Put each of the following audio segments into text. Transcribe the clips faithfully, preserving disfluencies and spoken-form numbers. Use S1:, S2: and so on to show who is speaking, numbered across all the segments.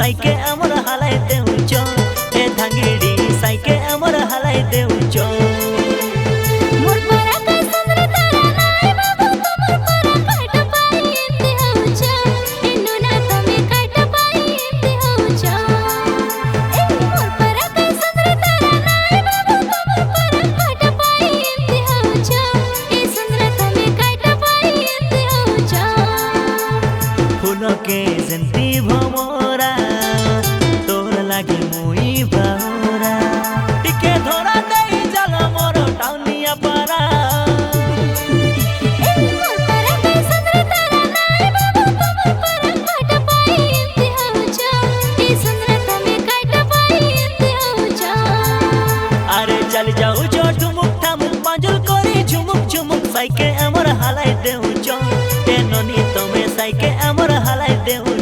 S1: साइके अमर हालाय देउच ए धांगेड़ी साइके अमर हालाय देउच
S2: मोर परा का सुंदर तारा नाय बाबू तुमर परा काट पाई एते होउच इनु ना तमे काट पाई एते होउच ए मोर परा का सुंदर तारा नाय बाबू तुमर परा काट पाई एते होउच ए सुंदर तमे काट पाई एते होउच
S1: फूल के जंती भमरा तोर लागी मुई बावरा टिके धरा देई जल मोर टाउनिया पारा
S2: ए मोर परा का सुंदर तारा नाय बाबू तुमर परा काट पाई एते होउच ए सुंदर तमे काट पाई एते होउच
S1: अरे चल जाऊ जो ठुमुक ठामुक पांजुल करी झुमुक झुमुक साइके अमर हालाय देउच ए ननी तमे साइके अमर हालाय देउच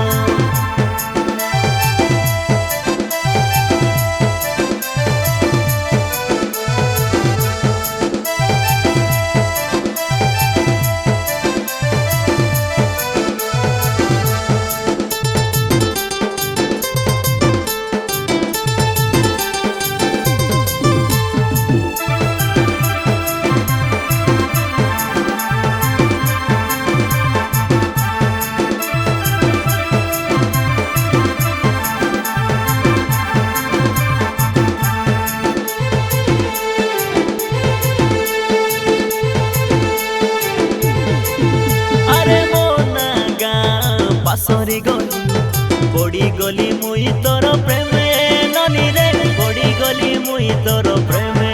S1: पासरी गली बड़ी गली मुई तोर प्रेमे ननी रे बड़ी गली मुई तोर प्रेमे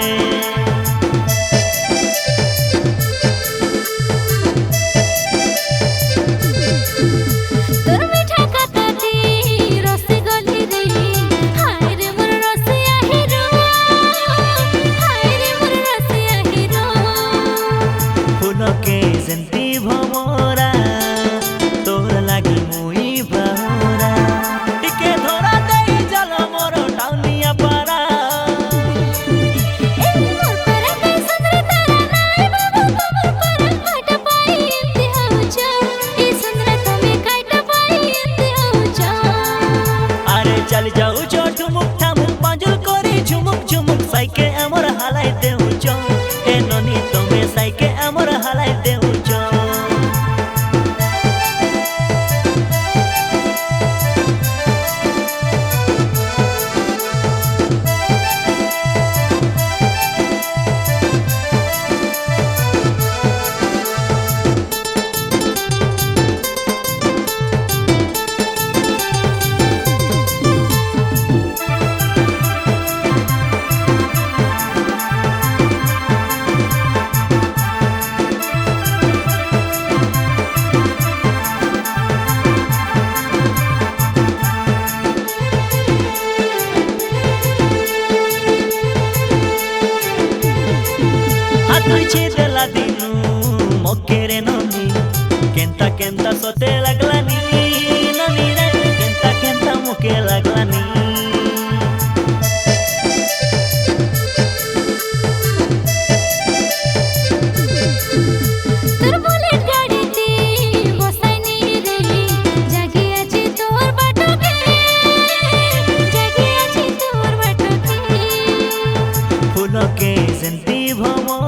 S2: तोर मिठा कतती रसे गली रे हाय रे मोर रसिया हिरो हाय रे मोर रसिया हिरो
S1: फूल के जंती भमरा तोर लागी मुई बावरा टिके धरा देई जल मोर टाउनिया पारा
S2: ए मोर परा का सुंदर तारा नाय बाबू तुमर परा काट पाई एते होउच ए सुंदर तमे काट पाई एते होउच
S1: अरे चल जाऊ जो ठुमुक ठामुक पांजुल करी झुमुक झुमुक साइके अमर हालाय देउच ए ननी तमे साइके अमर हालाय देउच तुझे देला दिनू मोकेरे ननी केंता केंता सोते लागलानी ननी रे केंता केंता मोके लागलानी
S2: तोर बुलेट गाड़ी ती बसानी रे जागी आछि तोर बाटो के जागी आछि तोर बाटो के
S1: फूल के जंती भमरा